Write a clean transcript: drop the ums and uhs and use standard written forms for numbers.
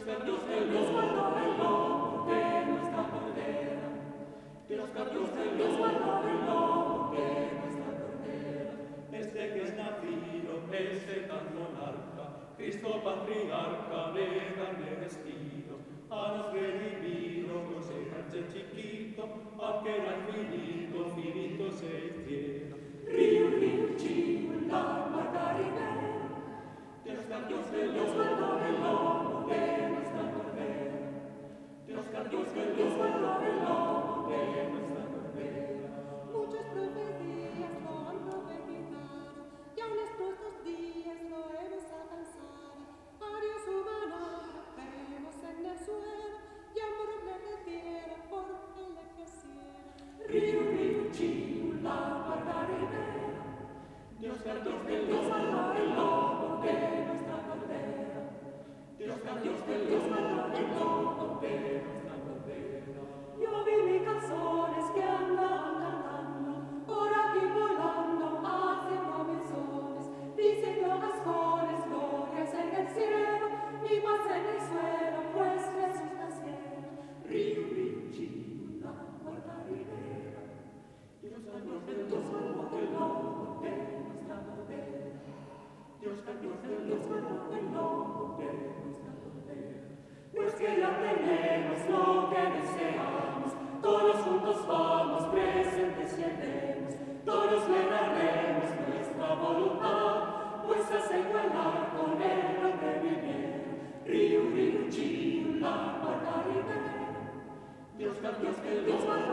Dios del Dios guardó el lomo de nuestra cordera. Dios del Dios guardó el lomo de nuestra cordera. Este que es nacido, ese tan monarca, Cristo patriarca de carne vestido, a nos redimido con ese canche chiquito, aunque era infinito, finito se hiciera. Río, chula, margaribera. Dios del Dios guardó el lomo de nuestra cordera. Dios del Dios guardó el lomo de nuestra cordera. Muchas profecías lo han profetizado, y aun estos días lo hemos alcanzado. A Dios humano vemos en el suelo, y amor cielo por el que cielo. Río, chula, margaribera. Dios del Dios guardó el lomo de nuestra cordera. Dios del Dios guardó el lomo de nuestra cordera. Yo vi mis canciones que andaban cantando, por aquí volando, haciendo menciones, diciendo gascones, glorias en el cielo, y más en el suelo, pues Jesús naciera. Río, chula, margaribera. Dios del Dios guardó el lomo de nuestra cordera. Dios del Dios guardó el lomo de nuestra cordera. Pues que ya tenemos lo que deseamos, todos juntos vamos presentes y andemos, todos le daremos nuestra voluntad, pues hace igualar con el hombre viniera. Río, chula, margaribera. Dios del Dios guardó